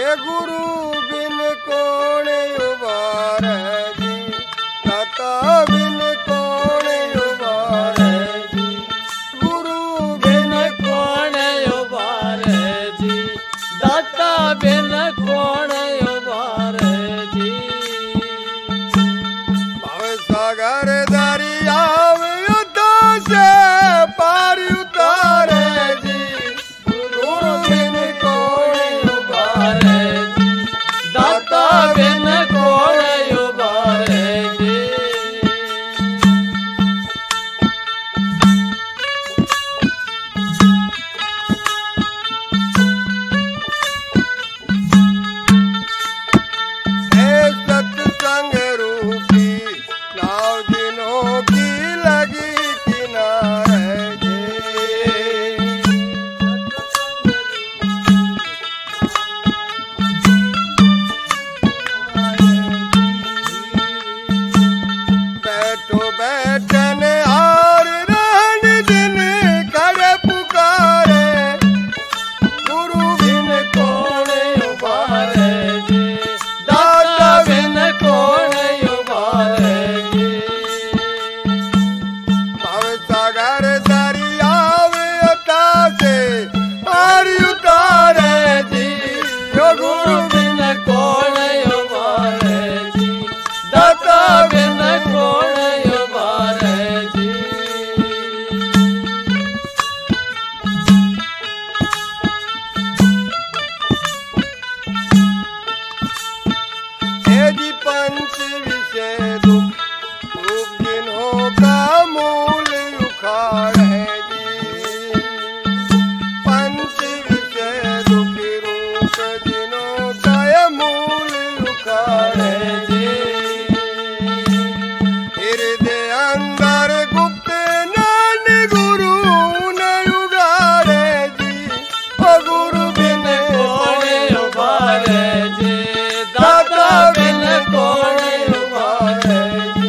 ए गुरु बिन कौन उबारे जी, दाता बिन कौन उबारे जी, गुरु बिन कौन उबारे जी, दाता बिन कौन उबारे जी। भव सागर दरिया से पार उतारे जी, गुरु बिन कौन उबारे जी, दाता बिन कौन उबारे जी। सत्संग रूपी नाव जिनों की लगी किनारे जी, बैठो बैठन और रहन जिन कर पुकारे, गुरु बिन कौन उबारे जी, दाता बिन कौन उबारे जी। भव सागर दरिया से पार उतारे जी, यो गुरु बिन कौन उबारे जी, दाता बिन कौन उबारे जी। हे जी पंच विषय दुख रूप जिन्हों का मूल उखाड़ है जी, पंच विषय दुख रूप जिन्हों का ये मूल उखाड़ है जी, हृदय अंदर गुप्त नान गुरु न उगारे जी, ओ गुरु बिन कौन उबारे जी, दाता बिन कौन उबारे जी।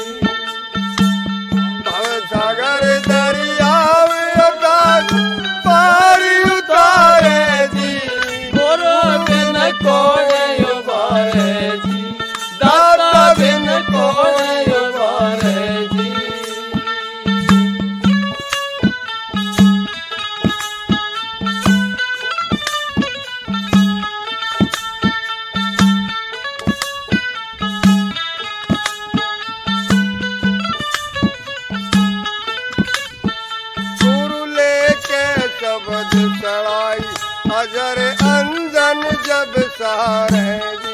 भव सागर दरिया पार उतारे जी, गुरु बिन कौन उबारे जी, दाता बिन कौन उबारे जी। गुरु लेके शब्द चढ़ाई अजर अंजन जब सारे जी,